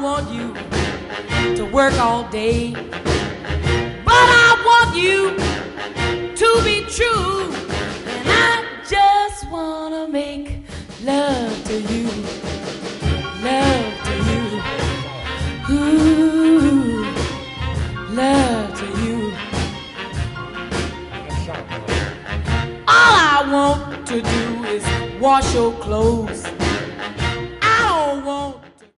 want you to work all day, but I want you to be true, and I just wanna make love to you, love to you, ooh, love to you. All I want to do is wash your clothes,